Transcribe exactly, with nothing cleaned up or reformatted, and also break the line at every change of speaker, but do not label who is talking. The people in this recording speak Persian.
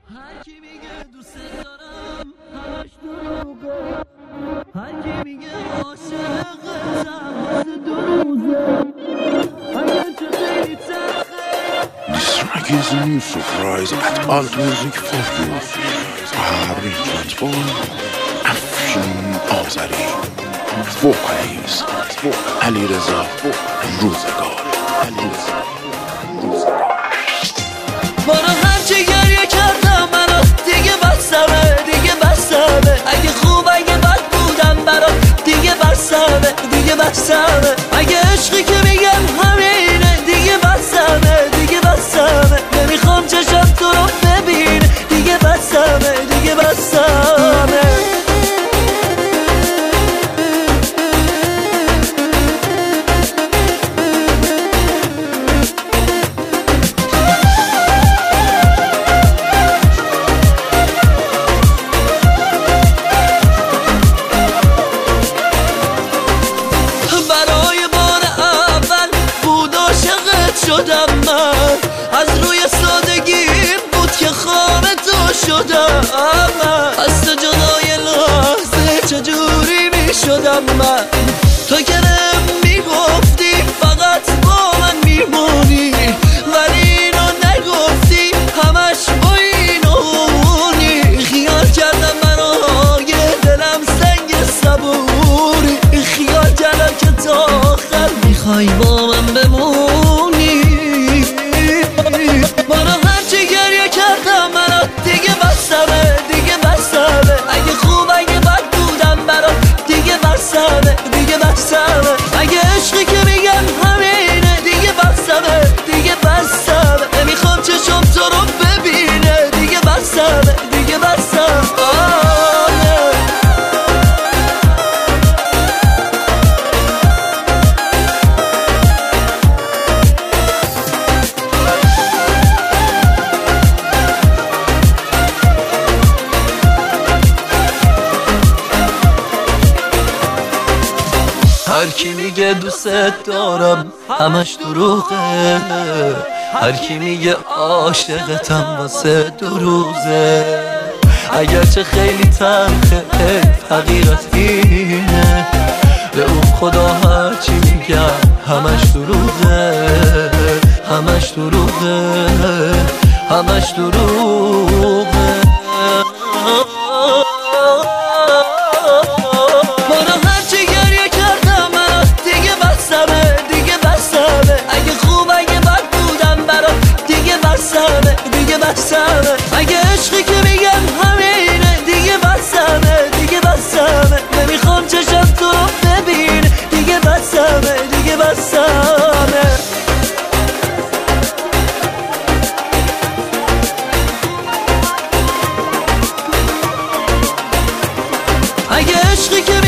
هر کی میگه دوست دارم همش دروغه، هر کی میگه عاشقتم واسه دو روزه، اگر چه خیلی تلخه.
This track is a new surprise at Alt Music for you. Arrangements by Afshin Azari. Vocals Ali Reza Rozegar. Ali Reza Rozegar.
برو هرچی گریه کردم منو دیگه بسمه، دیگه بسمه. اگه خوب اگه بد بودم برات دیگه بسمه، دیگه بسمه. اگه عشقی که میگم همینه دیگه بسمه، دیگه بسمه. نمیخوام چشم تو رو ببینه دیگه بسمه، دیگه بسمه. شدم من از روی سادگیم بود که خواب تو شدم من، از تو جدای لحظه چجوری می شدم من. تو که میگفتی فقط با من میمونی، ولی اینو نگفتی همش با اینونی. خیال کردم منو یه دلم سنگ صبوری، خیال کردم که تا آخر میخوای با من بمونی. منو هرچی گریه کردم منو دیگه بسمه، دیگه بسمه. اگه خوب اگه بد بودم برات دیگه بسمه، دیگه بسمه. اگه عشقی که میگم همینه دیگه بسمه، دیگه بسمه. نمیخوام چشم تو رو ببینه دیگه بسمه، دیگه بسمه. هر کی میگه دوست دارم همش دروغه، هر کی میگه عاشقتم واسه دو روزه. اگرچه خیلی تلخه حقیقت اینه، به اون خدا هر چی میگم همش دروغه، همش دروغه، همش دروغه. دیگه بسمه. اگه عشقی که میگم همینه دیگه بسمه، دیگه بسمه. نمیخوام چشم تو رو ببینه دیگه بسمه، دیگه بسمه. اگه عشقی که